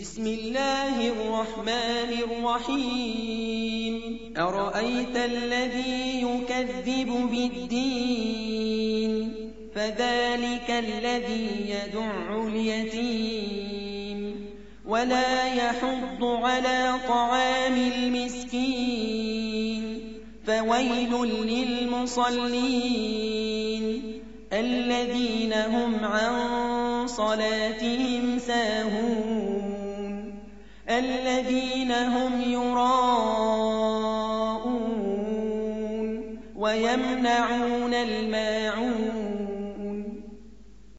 بسم الله الرحمن الرحيم أرأيت الذي يكذب بالدين فذلك الذي يدع اليتيم ولا يحض على طعام المسكين فويل للمصلين الذين هم عن صلاتهم ساهون الذين هم يراءون ويمنعون الماء